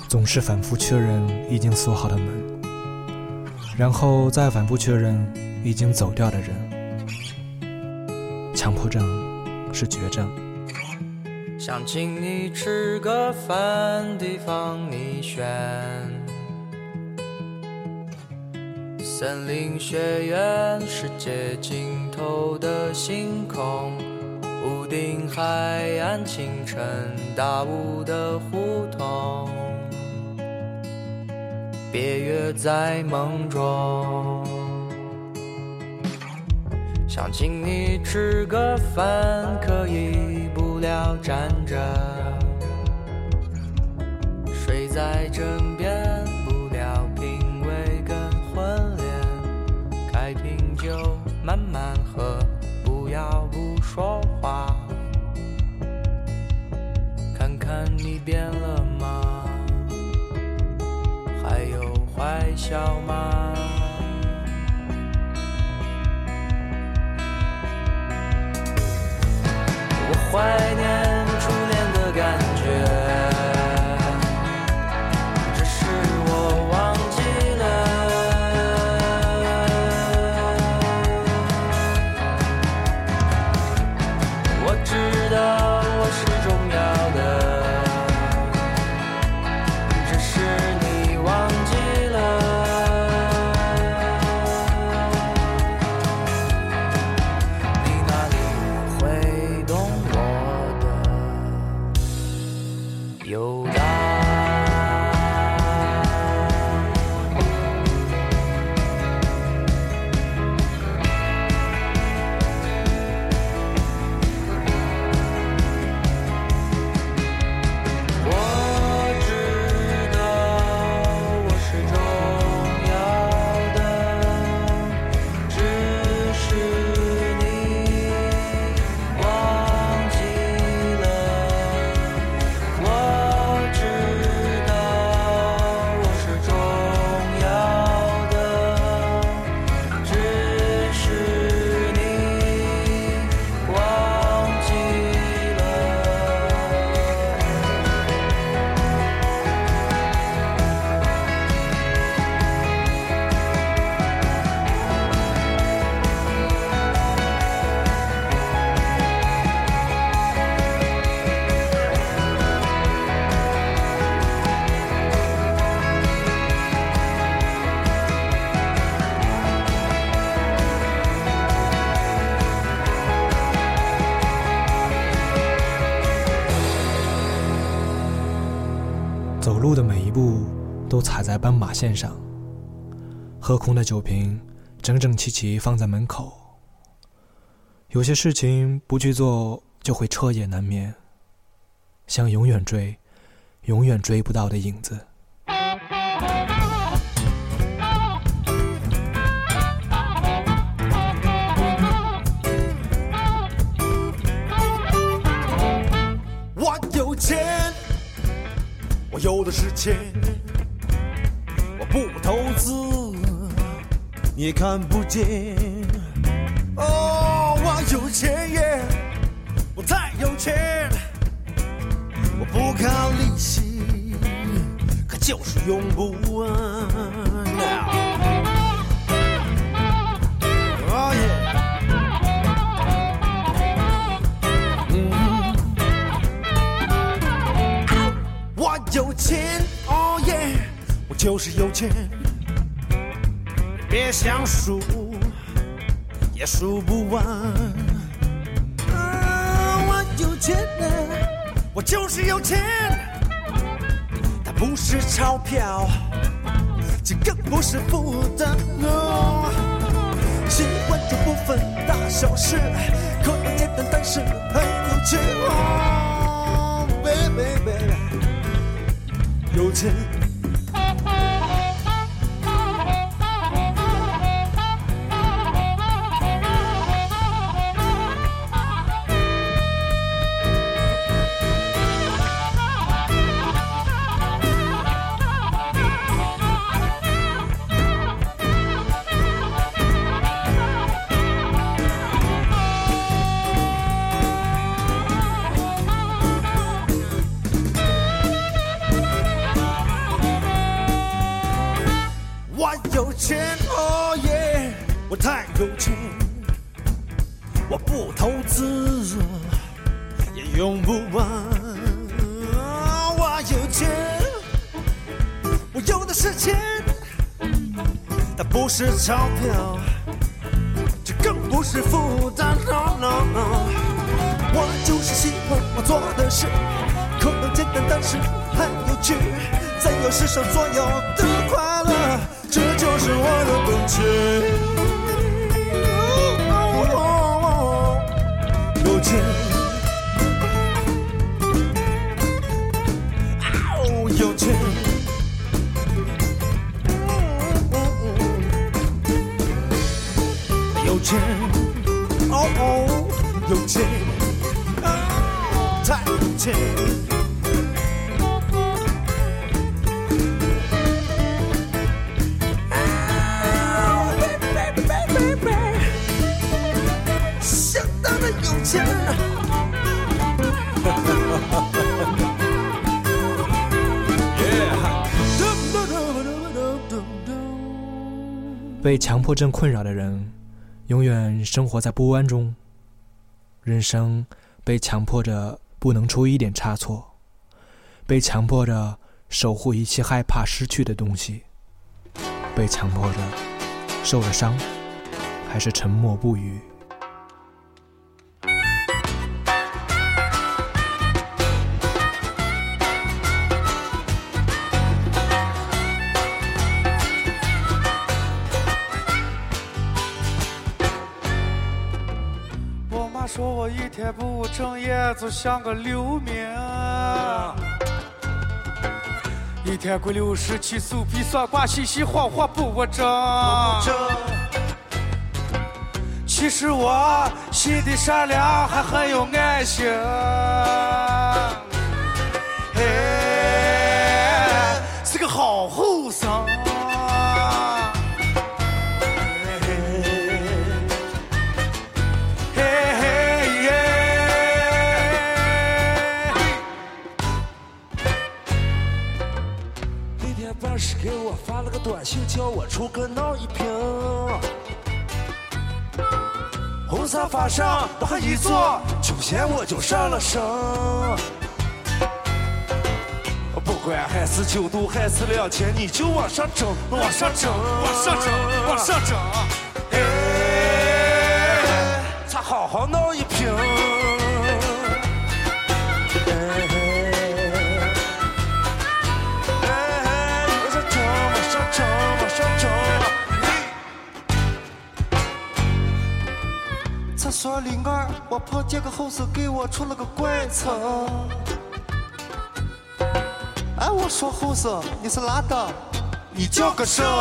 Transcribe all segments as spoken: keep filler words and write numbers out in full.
总是反复确认已经锁好的门，然后再反复确认已经走掉的人。强迫症是绝症。 想请你吃个饭，地方你选，森林学院，世界尽头的星空，屋顶海岸，清晨大雾的胡同，别约在梦中。想请你吃个饭，可以不了站着，睡在枕边，不了品味跟婚恋，开瓶酒慢慢喝，不要不说话，看看你变了吗？还有坏笑吗？我怀念初恋的感觉，只是我忘记了。我知道我是重要的，只是你忘记了。你哪里会懂我的游荡？我知道我是重要的，只是你忘记了。我知道我是重要的，只是你忘记了。 走路的每一步都踩在斑马线上，喝空的酒瓶整整齐齐放在门口。有些事情不去做就会彻夜难眠，像永远追永远追不到的影子。 我有钱，我有的是钱，我不投资，你也看不见。哦，我有钱耶，我再有钱，我不靠利息，可就是用不完。哦耶。我有钱，哦耶，我就是有钱，别想数，也数不完。啊，我有钱呢，我就是有钱，它不是钞票，这更不是负担。哦，喜欢这部分大小事，可能简单，但是很有钱。哦，baby baby。有钱， 有钱，我不投资也用不完。我有钱，我有的是钱，但不是钞票，这更不是负担。No, no, no. 我就是喜欢我做的事，可能简单，但是很有趣。在有世上所有的快乐，这就是我的本钱。有钱，哦，有钱，有钱，哦哦，有钱，太有钱。 被强迫症困扰的人，永远生活在不安中。人生被强迫着不能出一点差错，被强迫着守护一切害怕失去的东西，被强迫着受了伤，还是沉默不语。 说我一天不务正业就像个流民，一天过六十七手臂算卦嘻嘻晃晃不务正。其实我心地善良还很有爱心，哎，是个好后生。给我发了个短信，叫我出个闹一瓶。红沙发上往一坐，酒仙我就上了身。不管还是九度还是两千，你就往上整，往上整，往上整，往上整。哎，咱好好闹一瓶。厕所里面我碰见个后生给我出了个怪词。哎，我说后生你是哪的？你叫个什？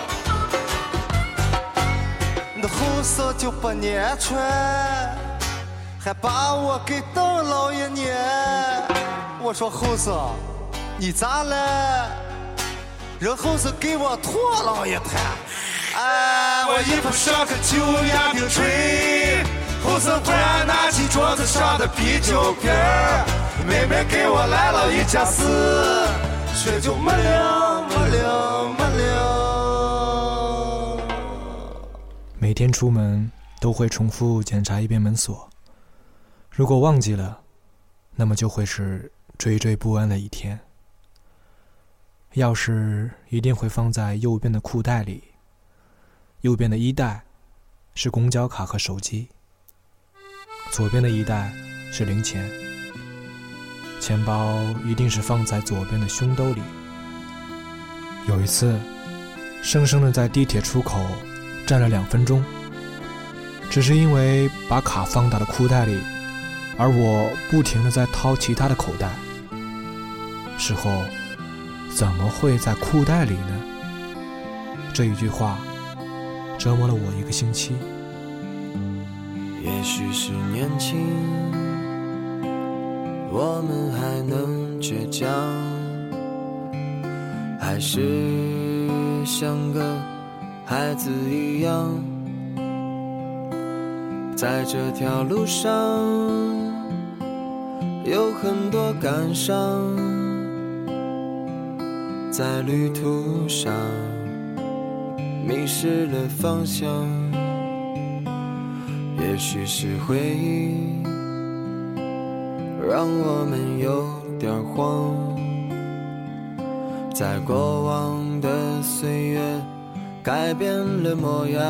你的后生就不年穿，还把我给当老爷撵。我说后生你咋了？人后生给我拖老爷谈。哎，我一碰上个酒压冰锤，后生突然拿起桌子上的啤酒瓶，妹妹给我来了一架四，血就没了没了没了。 每天出门都会重复检查一遍门锁，如果忘记了，那么就会是惴惴不安的一天。钥匙一定会放在右边的裤袋里，右边的衣袋是公交卡和手机，左边的衣袋是零钱，钱包一定是放在左边的胸兜里。有一次，生生的在地铁出口站了两分钟，只是因为把卡放到了裤袋里，而我不停的在掏其他的口袋。事后，怎么会在裤袋里呢？这一句话折磨了我一个星期。 也许是年轻，我们还能倔强，还是像个孩子一样，在这条路上有很多感伤，在旅途上迷失了方向。 也许是回忆让我们有点慌，在过往的岁月改变了模样，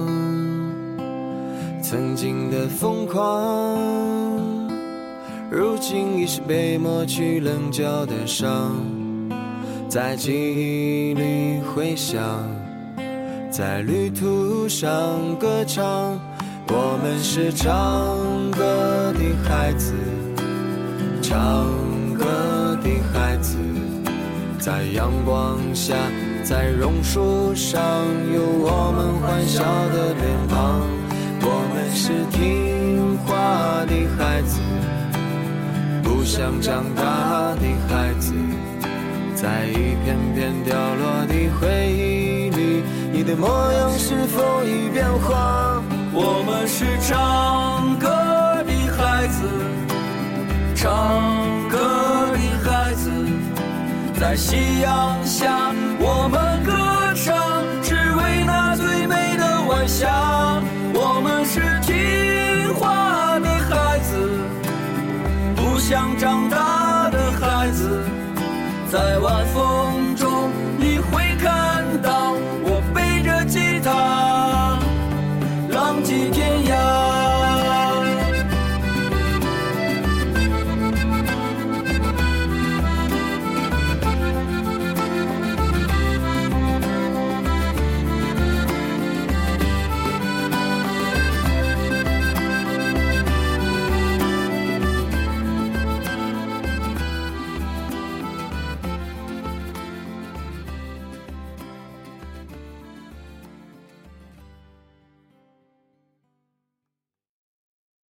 曾经的疯狂如今已是被抹去棱角的伤，在记忆里回响，在旅途上歌唱。我们是唱歌的孩子，唱歌的孩子，在阳光下，在榕树上，有我们欢笑的脸庞。我们是听话的孩子，不想长大的孩子，在一片片掉落的回忆里，你的模样是否已变化？我们是唱歌的孩子，唱歌的孩子，在夕阳下我们歌唱，只为那最美的晚霞。我们是听话的孩子，不想长大的孩子，在晚风中你会看到